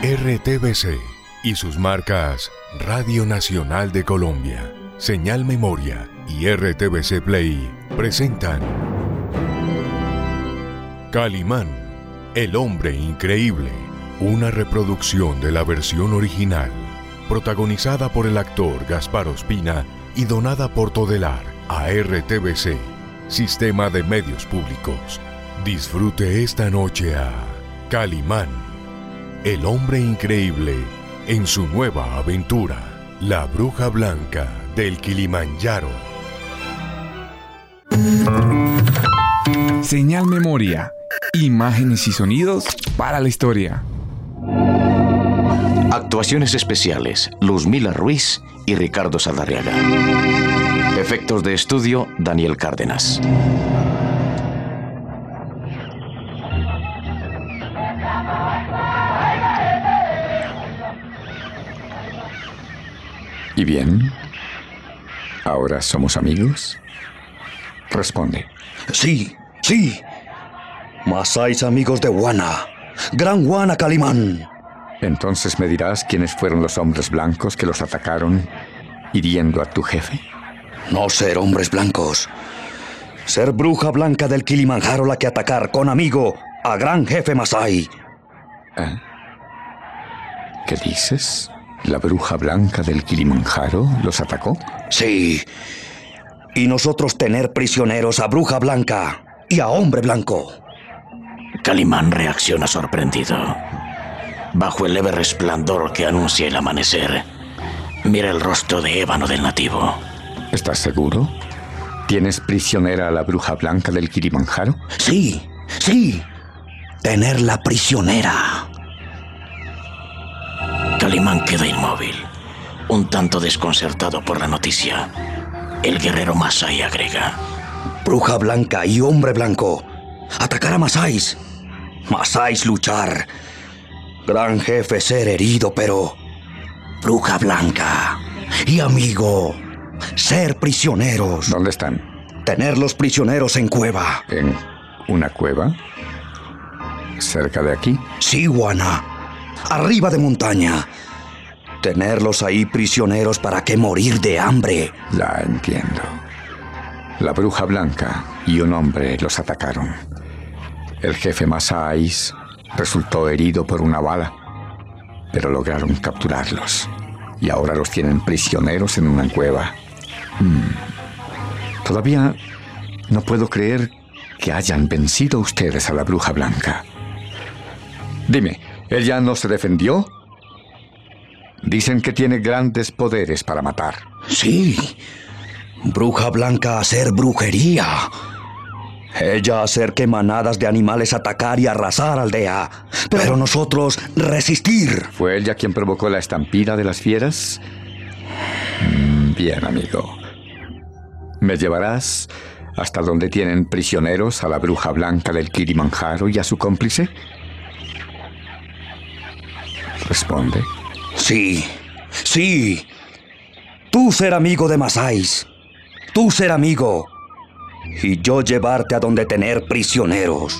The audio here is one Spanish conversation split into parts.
RTBC y sus marcas Radio Nacional de Colombia, Señal Memoria y RTBC Play presentan Calimán, el hombre increíble, una reproducción de la versión original, protagonizada por el actor Gaspar Ospina y donada por Todelar a RTBC, Sistema de Medios Públicos. Disfrute esta noche a Calimán, el hombre increíble, en su nueva aventura, La Bruja Blanca del Kilimanjaro. Señal Memoria, imágenes y sonidos para la historia. Actuaciones especiales, Luzmila Ruiz y Ricardo Saldarriaga. Efectos de estudio, Daniel Cárdenas. ¿Y bien? ¿Ahora somos amigos? Responde. Sí. Masáis amigos de Huana. Gran Huana Calimán. Entonces me dirás quiénes fueron los hombres blancos que los atacaron, hiriendo a tu jefe. No ser hombres blancos. Ser bruja blanca del Kilimanjaro la que atacar con amigo a gran jefe Masái. ¿Eh? ¿Qué dices? ¿La bruja blanca del Kilimanjaro los atacó? Sí. Y nosotros tener prisioneros a bruja blanca y a hombre blanco. Calimán reacciona sorprendido. Bajo el leve resplandor que anuncia el amanecer, mira el rostro de ébano del nativo. ¿Estás seguro? ¿Tienes prisionera a la bruja blanca del Kilimanjaro? Sí. Tenerla prisionera. Calimán queda inmóvil, un tanto desconcertado por la noticia. El guerrero Masái agrega: Bruja blanca y hombre blanco. Atacar a Masáis. Masáis luchar. Gran jefe ser herido, pero bruja blanca y amigo ser prisioneros. ¿Dónde están? Tener los prisioneros en cueva. ¿En una cueva? ¿Cerca de aquí? Sí, Huana. Arriba de montaña. Tenerlos ahí prisioneros para que morir de hambre. La entiendo. La bruja blanca y un hombre los atacaron. El jefe Masáis resultó herido por una bala, pero lograron capturarlos. Y ahora los tienen prisioneros en una cueva. Todavía no puedo creer que hayan vencido ustedes a la bruja blanca. Dime, ¿ella no se defendió? Dicen que tiene grandes poderes para matar. Sí. Bruja blanca hacer brujería. Ella hacer que manadas de animales atacar y arrasar aldea. Pero nosotros resistir. ¿Fue ella quien provocó la estampida de las fieras? Bien, amigo. ¿Me llevarás hasta donde tienen prisioneros a la bruja blanca del Kilimanjaro y a su cómplice? Responde. Sí. Tú ser amigo de Masáis. Tú ser amigo. Y yo llevarte a donde tener prisioneros.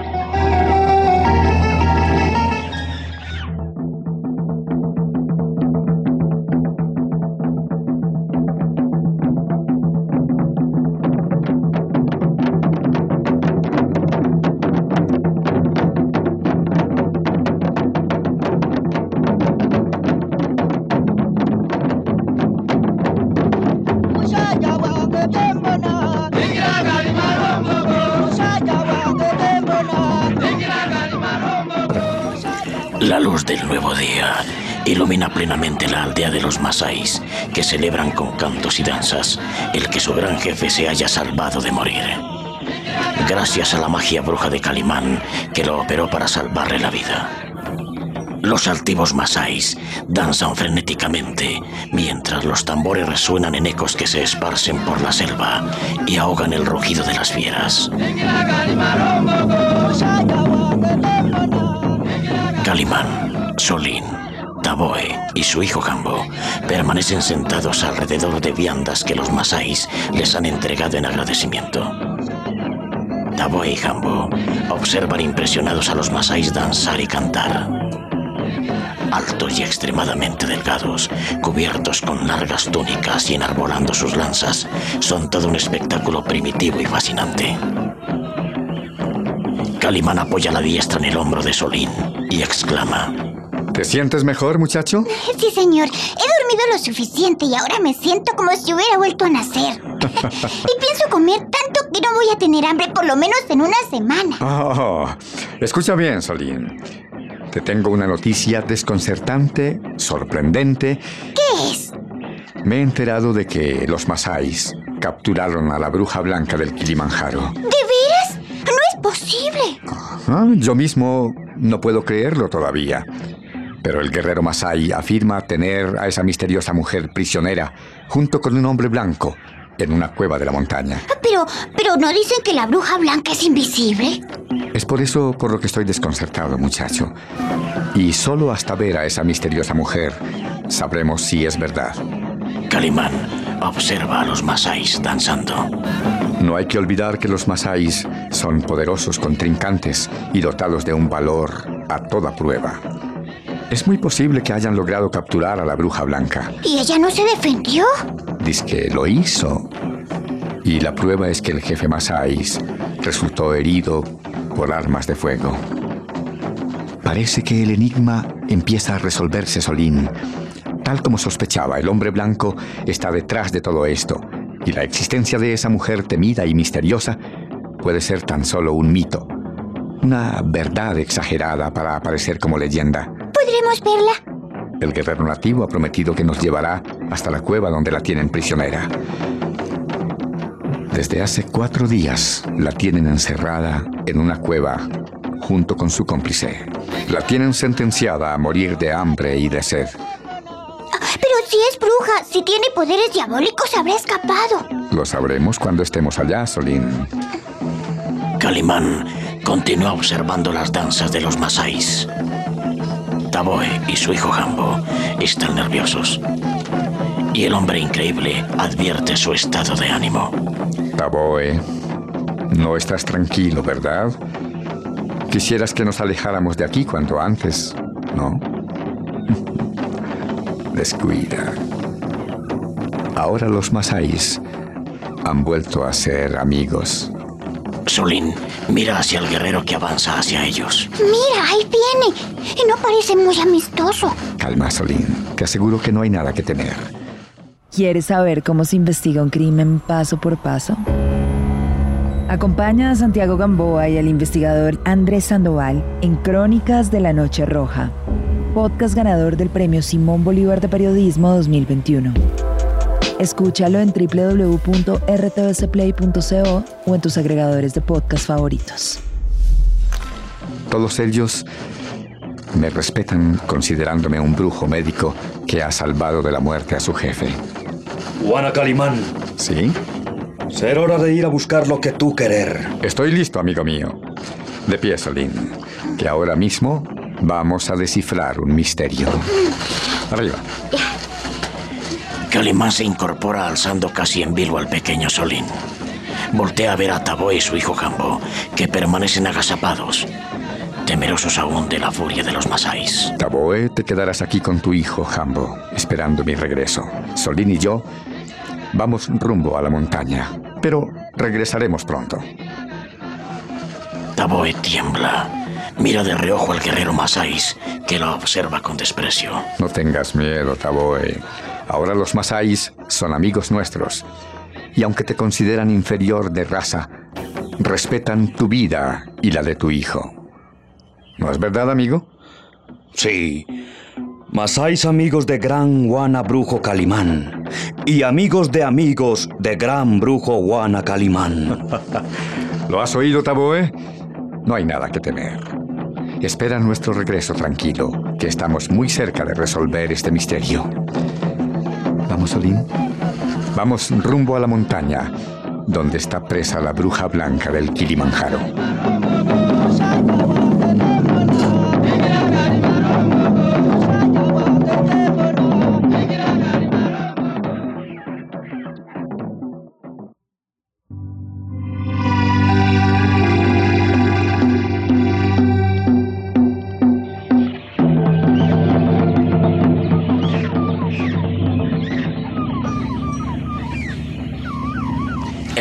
La luz del nuevo día ilumina plenamente la aldea de los Masáis, que celebran con cantos y danzas el que su gran jefe se haya salvado de morir. Gracias a la magia bruja de Calimán, que lo operó para salvarle la vida. Los altivos Masáis danzan frenéticamente, mientras los tambores resuenan en ecos que se esparcen por la selva y ahogan el rugido de las fieras. Calimán, Solín, Taboe y su hijo Jambo permanecen sentados alrededor de viandas que los Masáis les han entregado en agradecimiento. Taboe y Jambo observan impresionados a los Masáis danzar y cantar. altos y extremadamente delgados, cubiertos con largas túnicas y enarbolando sus lanzas, son todo un espectáculo primitivo y fascinante. Calimán apoya la diestra en el hombro de Solín y exclama: ¿Te sientes mejor, muchacho? Sí, señor. He dormido lo suficiente y ahora me siento como si hubiera vuelto a nacer. Y pienso comer tanto que no voy a tener hambre por lo menos en una semana. Oh, escucha bien, Solín. Te tengo una noticia desconcertante, sorprendente. ¿Qué es? Me he enterado de que los masáis capturaron a la bruja blanca del Kilimanjaro. ¿De veras? No es posible. Yo mismo no puedo creerlo todavía. Pero el guerrero masái afirma tener a esa misteriosa mujer prisionera junto con un hombre blanco en una cueva de la montaña. Pero ¿no dicen que la bruja blanca es invisible? Es por eso por lo que estoy desconcertado, muchacho. Y solo hasta ver a esa misteriosa mujer sabremos si es verdad. Calimán observa a los masáis danzando. No hay que olvidar que los masáis son poderosos contrincantes y dotados de un valor a toda prueba. Es muy posible que hayan logrado capturar a la bruja blanca. ¿Y ella no se defendió? Dice que lo hizo. Y la prueba es que el jefe masáis resultó herido por armas de fuego. Parece que el enigma empieza a resolverse, Solín. Tal como sospechaba, el hombre blanco está detrás de todo esto. Y la existencia de esa mujer temida y misteriosa puede ser tan solo un mito. Una verdad exagerada para aparecer como leyenda. ¿Podremos verla? El guerrero nativo ha prometido que nos llevará hasta la cueva donde la tienen prisionera. Desde hace 4 días la tienen encerrada en una cueva junto con su cómplice. La tienen sentenciada a morir de hambre y de sed. Pero si es bruja, si tiene poderes diabólicos, habrá escapado. Lo sabremos cuando estemos allá, Solín. Calimán continúa observando las danzas de los masáis. Taboe y su hijo Jambo están nerviosos. Y el hombre increíble advierte su estado de ánimo. Taboe, no estás tranquilo, ¿verdad? Quisieras que nos alejáramos de aquí cuanto antes, ¿no? Descuida. Ahora los masáis han vuelto a ser amigos. Solín mira hacia el guerrero que avanza hacia ellos. Mira, ahí viene. Y no parece muy amistoso. Calma, Solín. Te aseguro que no hay nada que temer. ¿Quieres saber cómo se investiga un crimen paso por paso? Acompaña a Santiago Gamboa y al investigador Andrés Sandoval en Crónicas de la Noche Roja, podcast ganador del Premio Simón Bolívar de Periodismo 2021. Escúchalo en www.rtvcplay.co o en tus agregadores de podcast favoritos. Todos ellos me respetan considerándome un brujo médico que ha salvado de la muerte a su jefe. Guana Calimán. ¿Sí? Ser hora de ir a buscar lo que tú querer. Estoy listo, amigo mío. De pie, Solín, que ahora mismo vamos a descifrar un misterio. Arriba. Calimán se incorpora alzando casi en vilo al pequeño Solín. Voltea a ver a Taboe y su hijo Jambo, que permanecen agazapados, temerosos aún de la furia de los masáis. Taboe, te quedarás aquí con tu hijo, Jambo, esperando mi regreso. Solín y yo vamos rumbo a la montaña, pero regresaremos pronto. Taboe tiembla. Mira de reojo al guerrero masáis, que lo observa con desprecio. No tengas miedo, Taboe. Ahora los masáis son amigos nuestros. Y aunque te consideran inferior de raza, respetan tu vida y la de tu hijo. ¿No es verdad, amigo? Sí. Masáis amigos de gran Guana Brujo Calimán. Y amigos de gran Brujo Guana Calimán. ¿Lo has oído, Taboe? No hay nada que temer. Espera nuestro regreso tranquilo, que estamos muy cerca de resolver este misterio. ¿Vamos, Solín? Vamos rumbo a la montaña, donde está presa la bruja blanca del Kilimanjaro.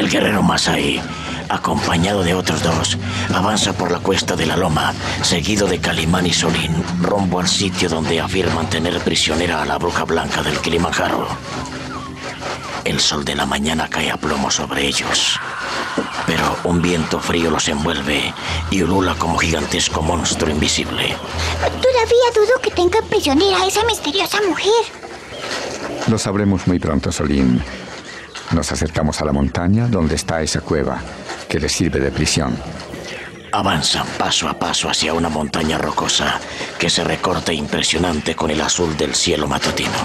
El guerrero Masai, acompañado de otros dos, avanza por la cuesta de la loma, seguido de Calimán y Solín, rumbo al sitio donde afirman tener prisionera a la bruja blanca del Kilimanjaro. El sol de la mañana cae a plomo sobre ellos, pero un viento frío los envuelve y ulula como gigantesco monstruo invisible. Todavía dudo que tenga prisionera a esa misteriosa mujer. Lo sabremos muy pronto, Solín. Nos acercamos a la montaña donde está esa cueva que les sirve de prisión. Avanzan paso a paso hacia una montaña rocosa que se recorta impresionante con el azul del cielo matutino.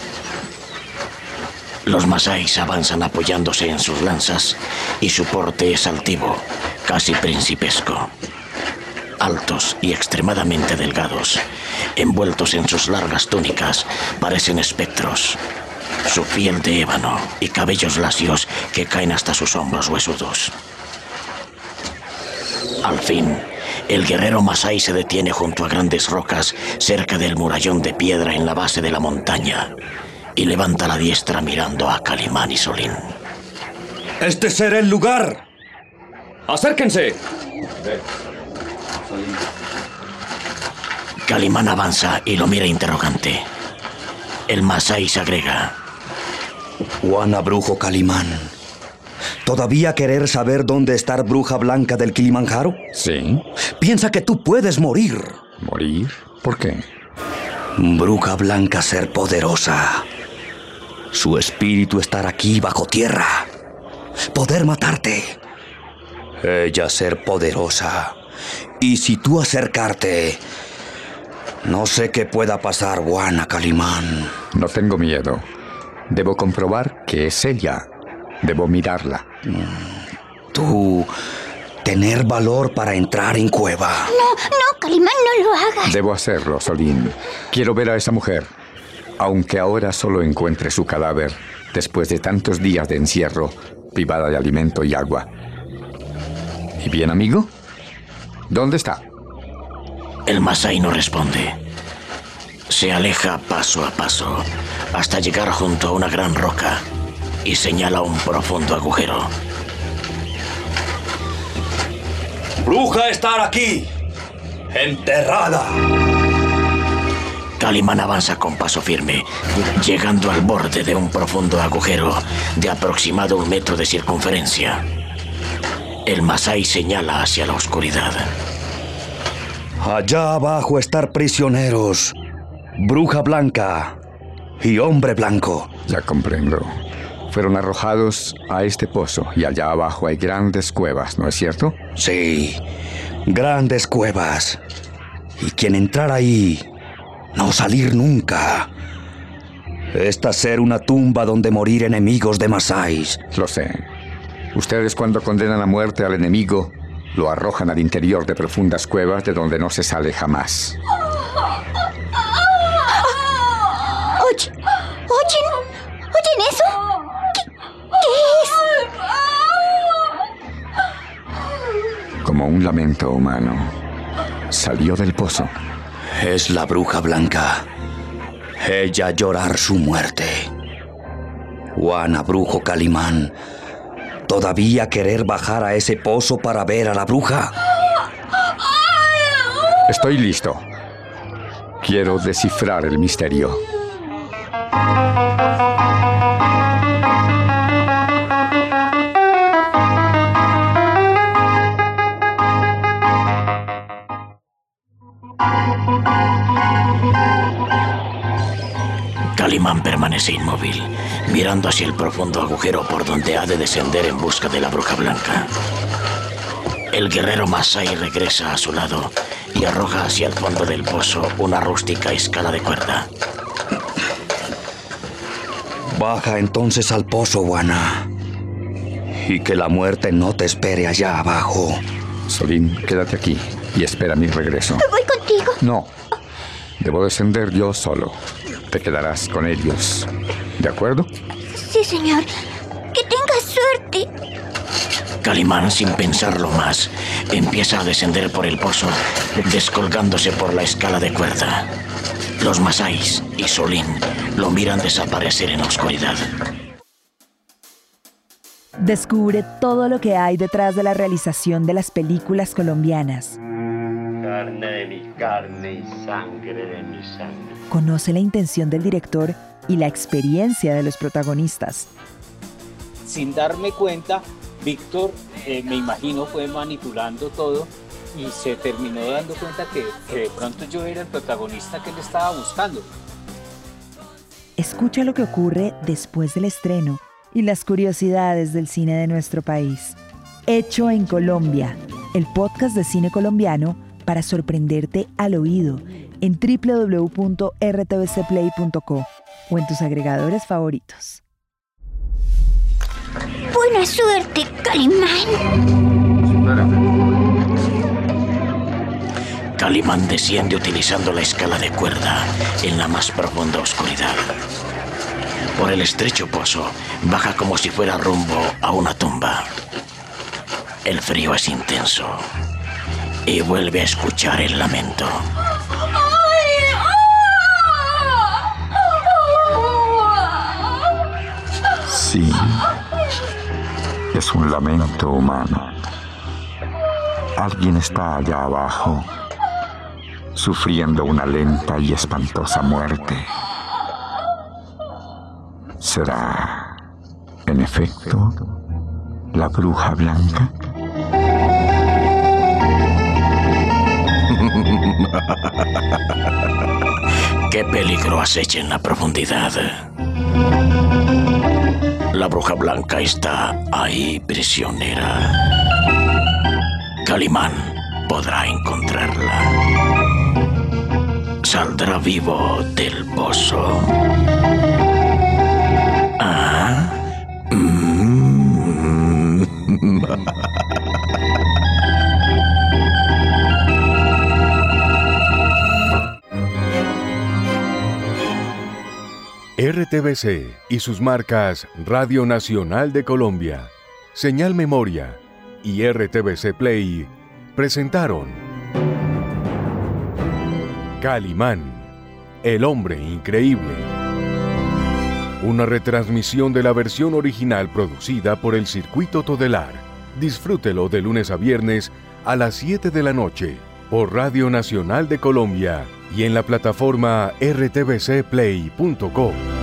Los masáis avanzan apoyándose en sus lanzas y su porte es altivo, casi principesco. Altos y extremadamente delgados, envueltos en sus largas túnicas, parecen espectros. Su piel de ébano y cabellos lacios que caen hasta sus hombros huesudos. Al fin, el guerrero masái se detiene junto a grandes rocas cerca del murallón de piedra en la base de la montaña y levanta la diestra mirando a Calimán y Solín. ¡Este será el lugar! ¡Acérquense! Calimán avanza y lo mira interrogante. El masái se agrega. Guana brujo Calimán, ¿todavía querer saber dónde está bruja blanca del Kilimanjaro? Sí. Piensa que tú puedes morir. ¿Morir? ¿Por qué? Bruja blanca ser poderosa. Su espíritu estar aquí bajo tierra. Poder matarte. Ella ser poderosa. Y si tú acercarte, no sé qué pueda pasar, Guana Calimán. No tengo miedo. Debo comprobar que es ella. Debo mirarla. Tú tener valor para entrar en cueva. No, Calimán, no lo hagas. Debo hacerlo, Solín. Quiero ver a esa mujer. Aunque ahora solo encuentre su cadáver, después de tantos días de encierro, privada de alimento y agua. ¿Y bien, amigo? ¿Dónde está? El masái no responde. Se aleja paso a paso hasta llegar junto a una gran roca y señala un profundo agujero. ¡Bruja estar aquí! ¡Enterrada! Calimán avanza con paso firme, llegando al borde de un profundo agujero de aproximado 1 metro de circunferencia. El masái señala hacia la oscuridad. Allá abajo estar prisioneros, bruja blanca y hombre blanco. Ya comprendo. Fueron arrojados a este pozo y allá abajo hay grandes cuevas, ¿no es cierto? Sí, grandes cuevas. Y quien entrar ahí, no salir nunca. Esta ser una tumba donde morir enemigos de masáis. Lo sé. Ustedes cuando condenan a muerte al enemigo, lo arrojan al interior de profundas cuevas de donde no se sale jamás. ¿Oyen eso? ¿Qué es? Como un lamento humano, salió del pozo. Es la bruja blanca. Ella llorar su muerte. Guana brujo Calimán, ¿todavía querer bajar a ese pozo para ver a la bruja? Estoy listo. Quiero descifrar el misterio. Calimán permanece inmóvil, mirando hacia el profundo agujero por donde ha de descender en busca de la bruja blanca. El guerrero masái regresa a su lado y arroja hacia el fondo del pozo una rústica escala de cuerda. Baja entonces al pozo, Guana. Y que la muerte no te espere allá abajo. Solín, quédate aquí y espera mi regreso. ¿Me voy contigo? No. Debo descender yo solo. Te quedarás con ellos. ¿De acuerdo? Sí, señor. Que tengas suerte. Calimán, sin pensarlo más, empieza a descender por el pozo, descolgándose por la escala de cuerda. Los masáis y Solín lo miran desaparecer en la oscuridad. Descubre todo lo que hay detrás de la realización de las películas colombianas. Carne de mi carne y sangre de mi sangre. Conoce la intención del director y la experiencia de los protagonistas. Sin darme cuenta, Víctor, me imagino, fue manipulando todo y se terminó dando cuenta que de pronto yo era el protagonista que él estaba buscando. Escucha lo que ocurre después del estreno y las curiosidades del cine de nuestro país. Hecho en Colombia, el podcast de cine colombiano para sorprenderte al oído en www.rtvcplay.co o en tus agregadores favoritos. Buena suerte, Calimán. Calimán desciende utilizando la escala de cuerda en la más profunda oscuridad. Por el estrecho pozo, baja como si fuera rumbo a una tumba. El frío es intenso y vuelve a escuchar el lamento. Sí, es un lamento humano. Alguien está allá abajo, sufriendo una lenta y espantosa muerte. ¿Será, en efecto, la bruja blanca? ¿Qué peligro acecha en la profundidad? La bruja blanca está ahí prisionera. Calimán podrá encontrarla. ¿Saldrá vivo del pozo? RTBC y sus marcas Radio Nacional de Colombia, Señal Memoria y RTBC Play presentaron Calimán, el hombre increíble. Una retransmisión de la versión original producida por el Circuito Todelar. Disfrútelo de lunes a viernes a las 7 de la noche por Radio Nacional de Colombia y en la plataforma rtbcplay.co.